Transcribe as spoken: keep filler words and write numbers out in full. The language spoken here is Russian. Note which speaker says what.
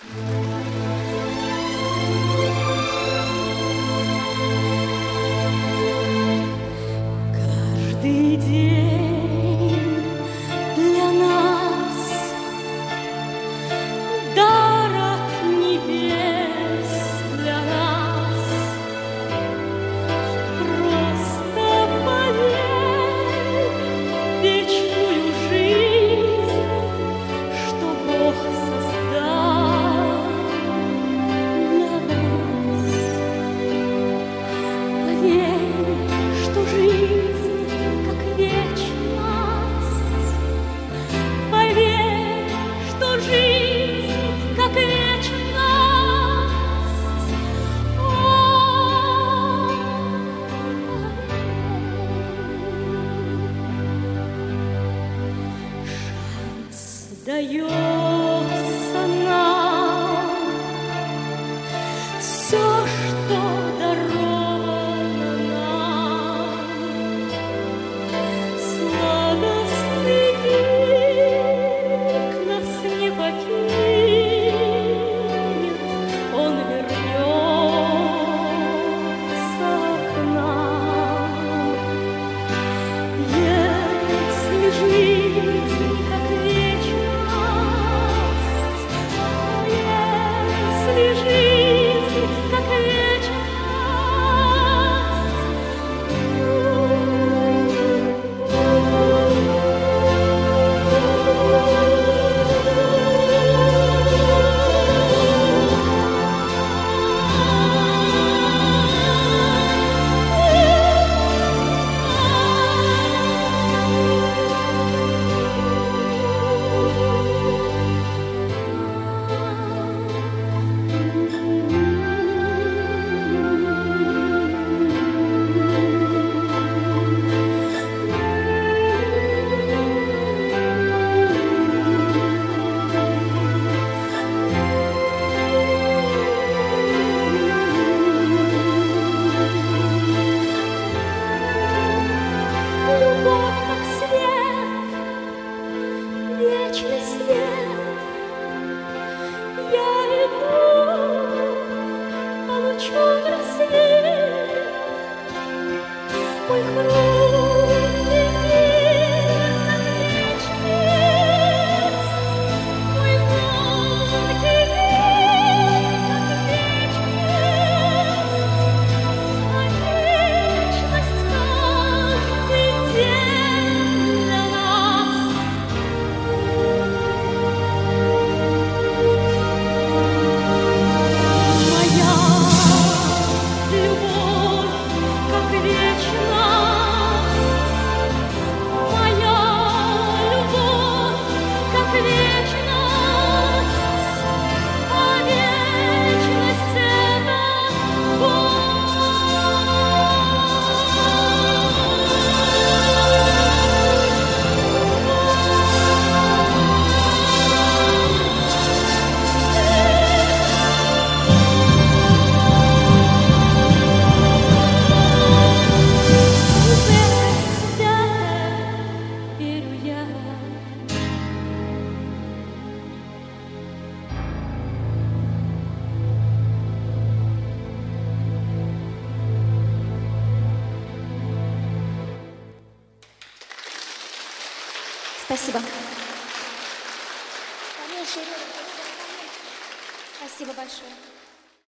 Speaker 1: Каждый день для нас дар от небес, для нас просто поверь вечную жизнь, что Бог создал для нас. Поверь, что жизнь как вечность. Поверь, что жизнь как вечность. О, шанс дается нам. Все, что даровано нам, сладостный миг нас не покинет, он вернется к нам. Если жизнь как вечность, если жизнь как вечность, любовь как свет, вечный свет. Я иду по лучу в рассвет. Мой хрупкий мир как вечность, мой тонкий мир как вечность, а вечность каждый день для нас. Моя любовь как вечность, моя любовь как вечность, а вечность это Бог. В это святое верю я.
Speaker 2: Спасибо. Спасибо большое.